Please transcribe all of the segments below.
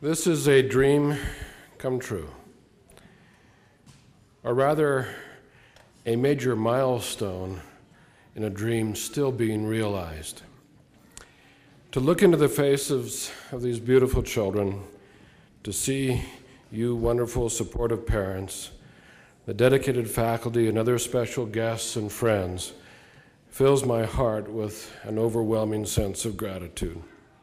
This is a dream come true, or rather, a major milestone in a dream still being realized. To look into the faces of these beautiful children, to see you wonderful, supportive parents, the dedicated faculty, and other special guests and friends, fills my heart with an overwhelming sense of gratitude.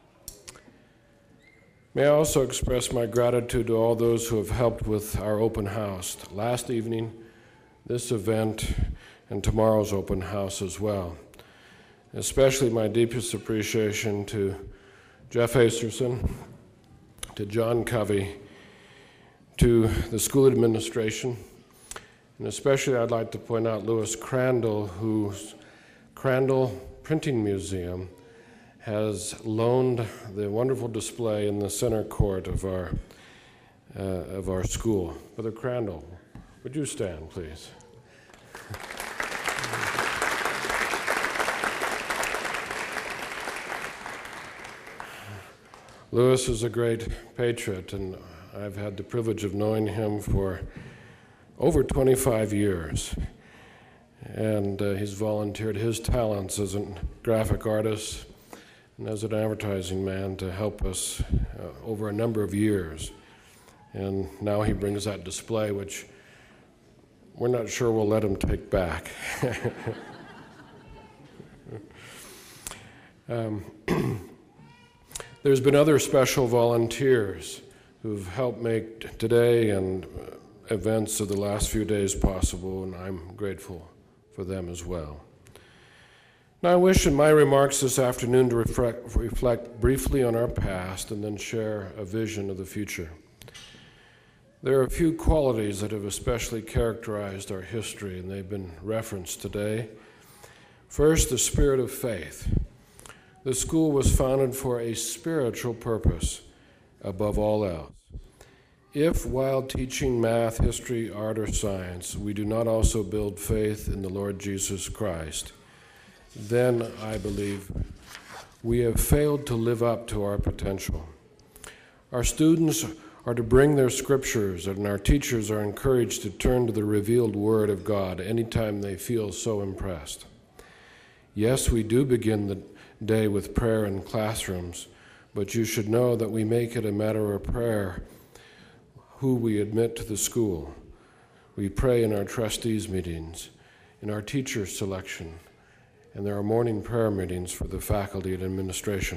May I also express my gratitude to all those who have helped with our open house last evening, this event, and tomorrow's open house as well. Especially my deepest appreciation to Jeff Acerson, to John Covey, to the school administration, and especially I'd like to point out Lewis Crandall, whose Crandall Printing Museum has loaned the wonderful display in the center court of our school. Brother Crandall, would you stand, please? Lewis is a great patriot, and I've had the privilege of knowing him for over 25 years. And he's volunteered his talents as a graphic artist and as an advertising man to help us over a number of years. And now he brings that display, which we're not sure we'll let him take back. There's been other special volunteers who've helped make today and events of the last few days possible, and I'm grateful for them as well. Now, I wish in my remarks this afternoon to reflect briefly on our past and then share a vision of the future. There are a few qualities that have especially characterized our history, and they've been referenced today. First, the spirit of faith. The school was founded for a spiritual purpose above all else. If, while teaching math, history, art, or science, we do not also build faith in the Lord Jesus Christ, then I believe we have failed to live up to our potential. Our students are to bring their scriptures, and our teachers are encouraged to turn to the revealed Word of God anytime they feel so impressed. Yes, we do begin the day with prayer in classrooms, but you should know that we make it a matter of prayer who we admit to the school. We pray in our trustees' meetings, in our teacher selection, and there are morning prayer meetings for the faculty and administration.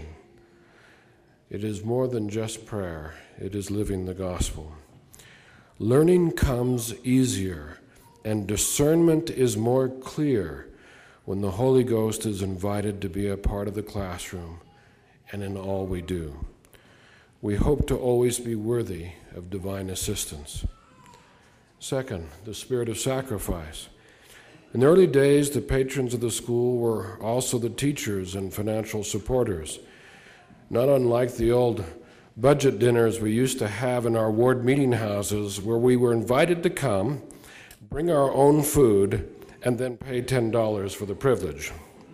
It is more than just prayer, it is living the gospel. Learning comes easier, and discernment is more clear when the Holy Ghost is invited to be a part of the classroom and in all we do. We hope to always be worthy of divine assistance. Second, the spirit of sacrifice. In the early days, the patrons of the school were also the teachers and financial supporters. Not unlike the old budget dinners we used to have in our ward meeting houses, where we were invited to come, bring our own food, and then pay $10 for the privilege.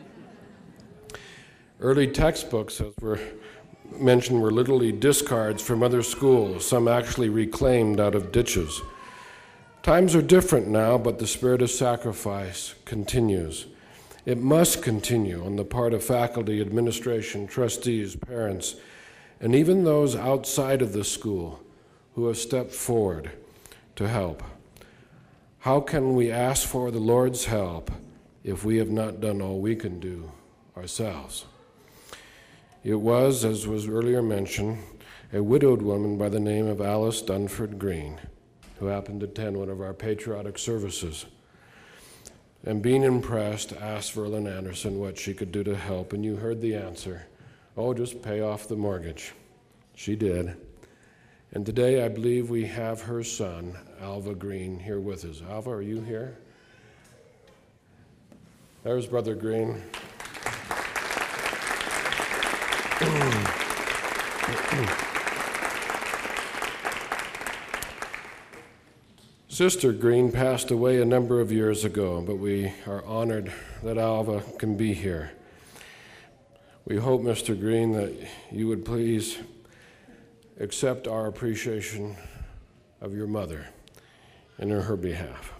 Early textbooks, as were mentioned, were literally discards from other schools, some actually reclaimed out of ditches. Times are different now, but the spirit of sacrifice continues. It must continue on the part of faculty, administration, trustees, parents, and even those outside of the school who have stepped forward to help. How can we ask for the Lord's help if we have not done all we can do ourselves? It was, as was earlier mentioned, a widowed woman by the name of Alice Dunford Green, who happened to attend one of our patriotic services. And being impressed, asked Verlin Anderson what she could do to help, and you heard the answer. Oh, just pay off the mortgage. She did. And today I believe we have her son, Alva Green, here with us. Alva, are you here? There's Brother Green. Sister Green passed away a number of years ago, but we are honored that Alva can be here. We hope, Mr. Green, that you would please accept our appreciation of your mother and in her behalf.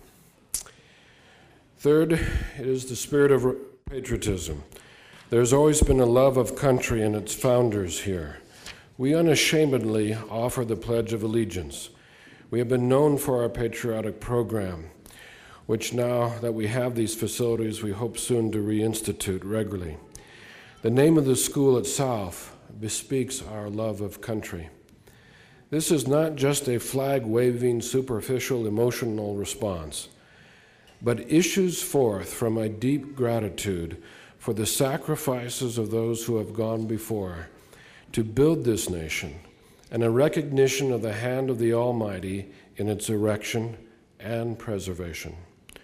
Third, it is the spirit of patriotism. There's always been a love of country and its founders here. We unashamedly offer the Pledge of Allegiance. We have been known for our patriotic program, which now that we have these facilities, we hope soon to reinstitute regularly. The name of the school itself bespeaks our love of country. This is not just a flag-waving, superficial, emotional response, but issues forth from a deep gratitude for the sacrifices of those who have gone before to build this nation, and a recognition of the hand of the Almighty in its erection and preservation.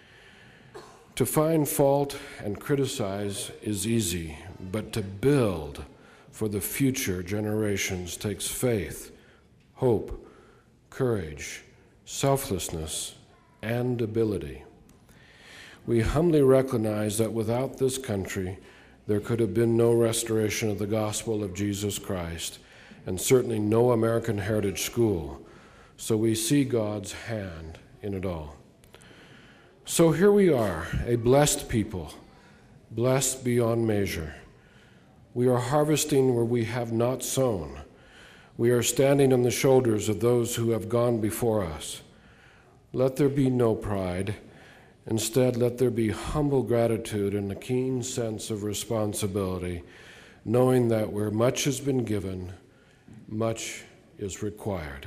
To find fault and criticize is easy, but to build for the future generations takes faith, hope, courage, selflessness, and ability. We humbly recognize that without this country, there could have been no restoration of the gospel of Jesus Christ, and certainly no American Heritage School, so we see God's hand in it all. So here we are, a blessed people, blessed beyond measure. We are harvesting where we have not sown. We are standing on the shoulders of those who have gone before us. Let there be no pride. Instead, let there be humble gratitude and a keen sense of responsibility, knowing that where much has been given, much is required.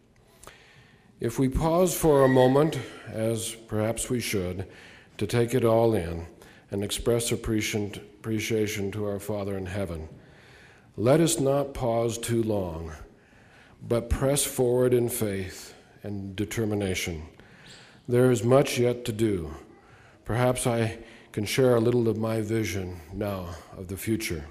If we pause for a moment, as perhaps we should, to take it all in and express appreciation to our Father in heaven, let us not pause too long, but press forward in faith and determination. There is much yet to do. Perhaps I can share a little of my vision now of the future.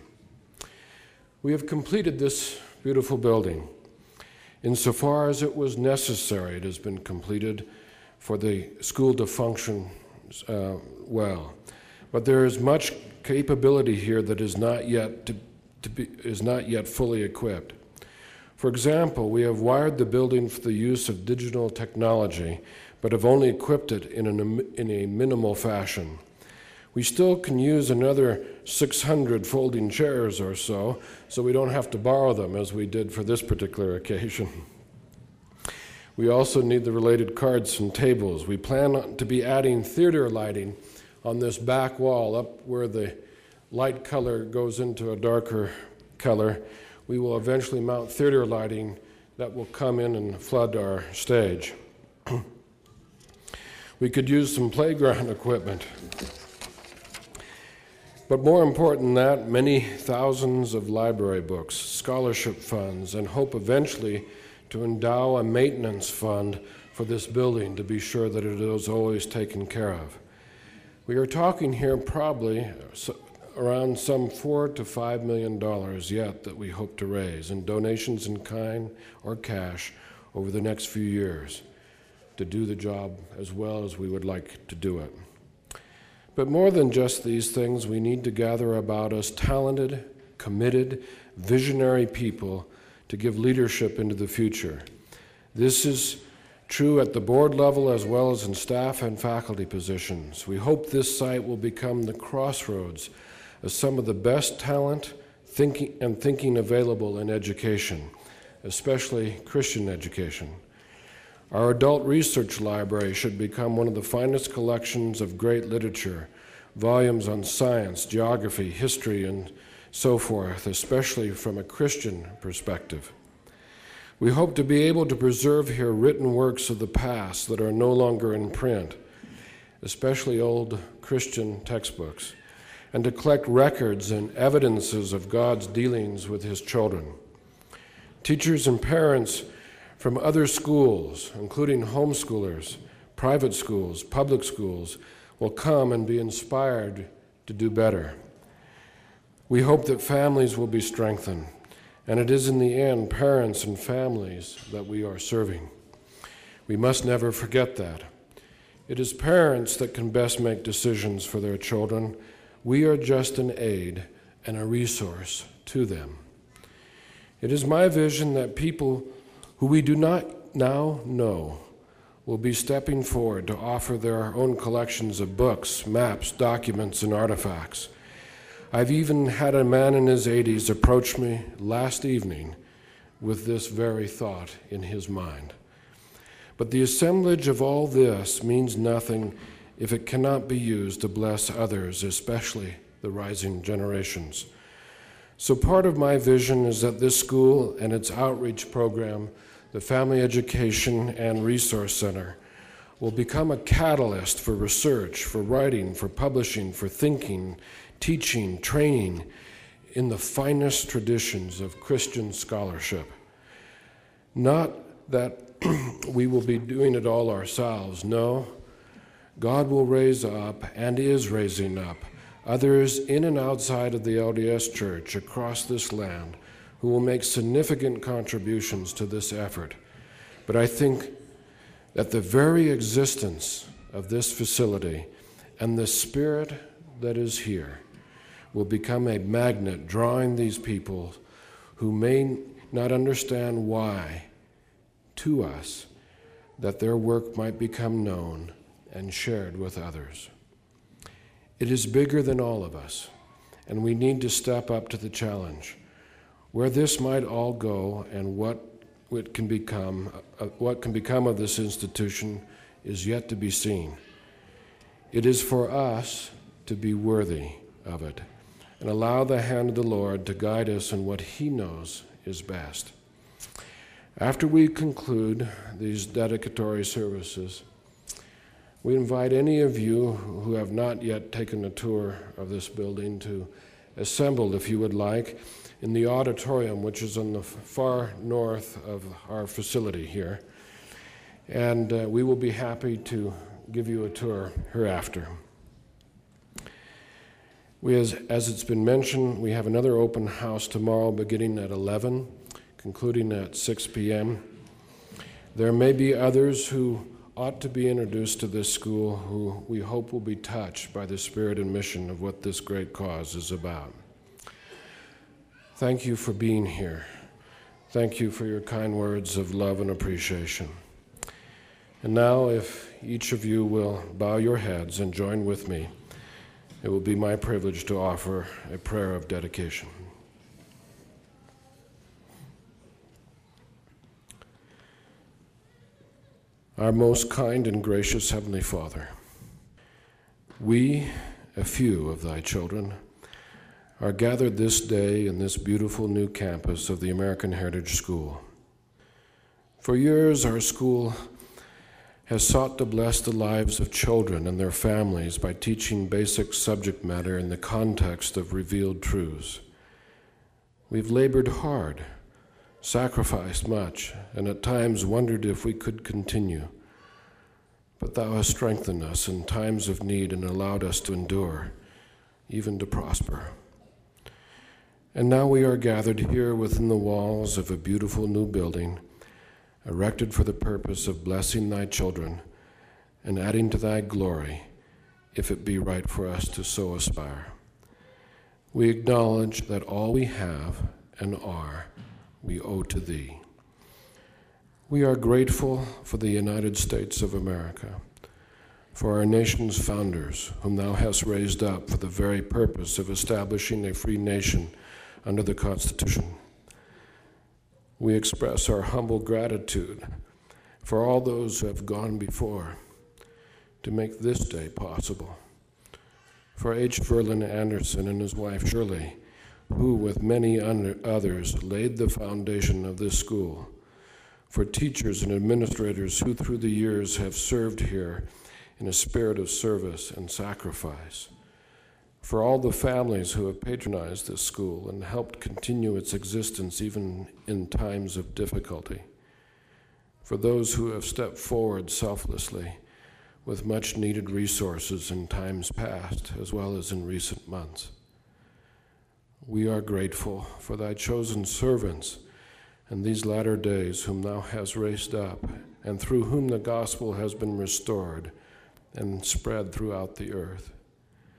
We have completed this beautiful building. Insofar as it was necessary, it has been completed for the school to function well. But there is much capability here that is not yet fully equipped. For example, we have wired the building for the use of digital technology, but have only equipped it in a minimal fashion. We still can use another 600 folding chairs or so we don't have to borrow them as we did for this particular occasion. We also need the related carts and tables. We plan to be adding theater lighting on this back wall up where the light color goes into a darker color. We will eventually mount theater lighting that will come in and flood our stage. We could use some playground equipment. But more important than that, many thousands of library books, scholarship funds, and hope eventually to endow a maintenance fund for this building to be sure that it is always taken care of. We are talking here probably around some $4 to $5 million yet that we hope to raise in donations in kind or cash over the next few years to do the job as well as we would like to do it. But more than just these things, we need to gather about us talented, committed, visionary people to give leadership into the future. This is true at the board level as well as in staff and faculty positions. We hope this site will become the crossroads of some of the best talent thinking available in education, especially Christian education. Our adult research library should become one of the finest collections of great literature, volumes on science, geography, history, and so forth, especially from a Christian perspective. We hope to be able to preserve here written works of the past that are no longer in print, especially old Christian textbooks, and to collect records and evidences of God's dealings with his children. Teachers and parents from other schools, including homeschoolers, private schools, public schools, will come and be inspired to do better. We hope that families will be strengthened, and it is in the end parents and families that we are serving. We must never forget that. It is parents that can best make decisions for their children. We are just an aid and a resource to them. It is my vision that people who we do not now know will be stepping forward to offer their own collections of books, maps, documents, and artifacts. I've even had a man in his 80s approach me last evening with this very thought in his mind. But the assemblage of all this means nothing if it cannot be used to bless others, especially the rising generations. So part of my vision is that this school and its outreach program, the Family Education and Resource Center, will become a catalyst for research, for writing, for publishing, for thinking, teaching, training in the finest traditions of Christian scholarship. Not that we will be doing it all ourselves, no. God will raise up and is raising up others in and outside of the LDS Church across this land who will make significant contributions to this effort. But I think that the very existence of this facility and the spirit that is here will become a magnet drawing these people who may not understand why to us, that their work might become known and shared with others. It is bigger than all of us, and we need to step up to the challenge. Where this might all go and what can become of this institution is yet to be seen. It is for us to be worthy of it and allow the hand of the Lord to guide us in what He knows is best. After we conclude these dedicatory services, we invite any of you who have not yet taken a tour of this building to assemble, if you would like, in the auditorium, which is on the far north of our facility here. And we will be happy to give you a tour hereafter. As it's been mentioned, we have another open house tomorrow beginning at 11, concluding at 6 p.m. There may be others who ought to be introduced to this school who we hope will be touched by the spirit and mission of what this great cause is about. Thank you for being here. Thank you for your kind words of love and appreciation. And now, if each of you will bow your heads and join with me, it will be my privilege to offer a prayer of dedication. Our most kind and gracious Heavenly Father, we, a few of thy children, are gathered this day in this beautiful new campus of the American Heritage School. For years, our school has sought to bless the lives of children and their families by teaching basic subject matter in the context of revealed truths. We've labored hard, sacrificed much, and at times wondered if we could continue. But thou hast strengthened us in times of need and allowed us to endure, even to prosper. And now we are gathered here within the walls of a beautiful new building, erected for the purpose of blessing thy children and adding to thy glory, if it be right for us to so aspire. We acknowledge that all we have and are, we owe to thee. We are grateful for the United States of America, for our nation's founders, whom thou hast raised up for the very purpose of establishing a free nation under the Constitution. We express our humble gratitude for all those who have gone before to make this day possible. For H. Verlin Anderson and his wife Shirley, who with many others laid the foundation of this school. For teachers and administrators who through the years have served here in a spirit of service and sacrifice. For all the families who have patronized this school and helped continue its existence even in times of difficulty. For those who have stepped forward selflessly with much needed resources in times past as well as in recent months. We are grateful for thy chosen servants and these latter days whom thou hast raised up and through whom the gospel has been restored and spread throughout the earth.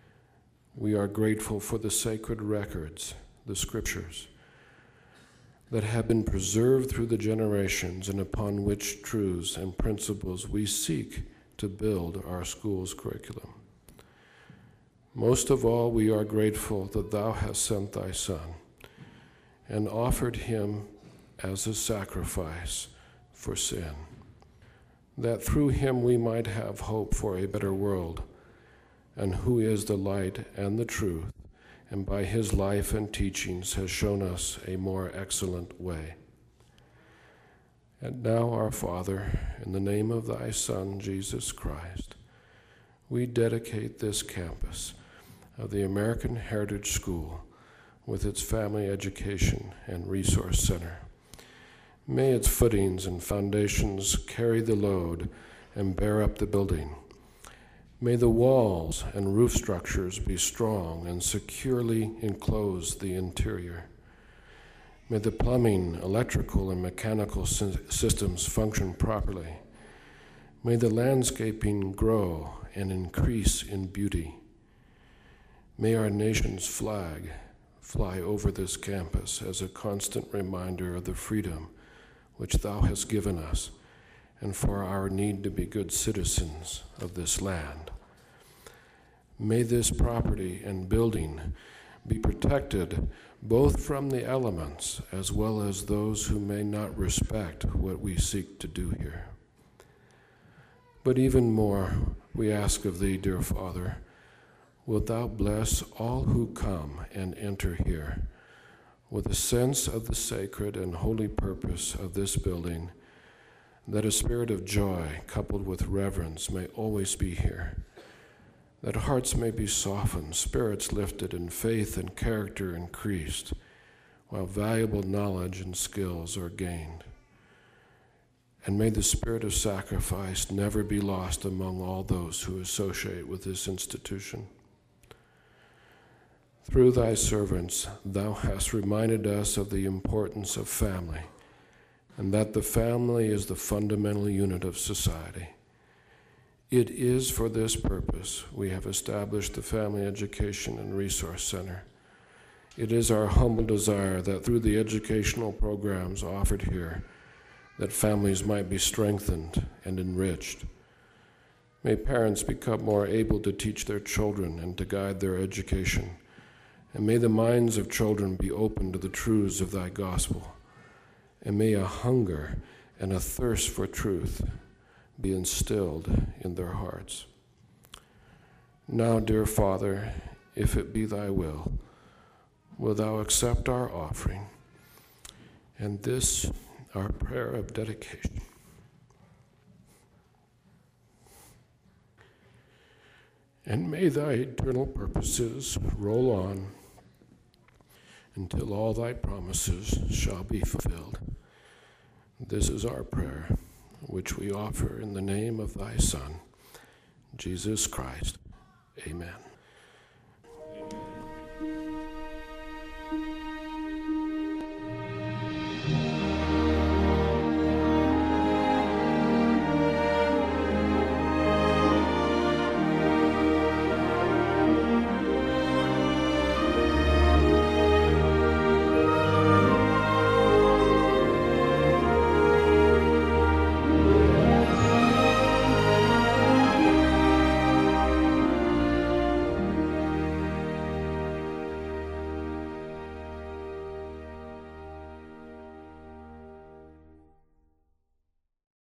We are grateful for the sacred records, the scriptures. that have been preserved through the generations and upon which truths and principles we seek to build our school's curriculum. Most of all, we are grateful that thou hast sent thy Son and offered him as a sacrifice for sin, that through him we might have hope for a better world, and who is the light and the truth, and by his life and teachings has shown us a more excellent way. And now, our Father, in the name of thy Son, Jesus Christ, we dedicate this campus of the American Heritage School with its family education and resource center. May its footings and foundations carry the load and bear up the building. May the walls and roof structures be strong and securely enclose the interior. May the plumbing, electrical, and mechanical systems function properly. May the landscaping grow and increase in beauty. May our nation's flag fly over this campus as a constant reminder of the freedom which thou hast given us, and for our need to be good citizens of this land. May this property and building be protected both from the elements as well as those who may not respect what we seek to do here. But even more, we ask of thee, dear Father, wilt thou bless all who come and enter here with a sense of the sacred and holy purpose of this building, that a spirit of joy coupled with reverence may always be here, that hearts may be softened, spirits lifted, and faith and character increased, while valuable knowledge and skills are gained. And may the spirit of sacrifice never be lost among all those who associate with this institution. Through thy servants, thou hast reminded us of the importance of family, and that the family is the fundamental unit of society. It is for this purpose we have established the Family Education and Resource Center. It is our humble desire that through the educational programs offered here, that families might be strengthened and enriched. May parents become more able to teach their children and to guide their education. And may the minds of children be open to the truths of thy gospel. And may a hunger and a thirst for truth be instilled in their hearts. Now, dear Father, if it be thy will thou accept our offering and this our prayer of dedication. And may thy eternal purposes roll on until all thy promises shall be fulfilled. This is our prayer, which we offer in the name of thy Son, Jesus Christ. Amen.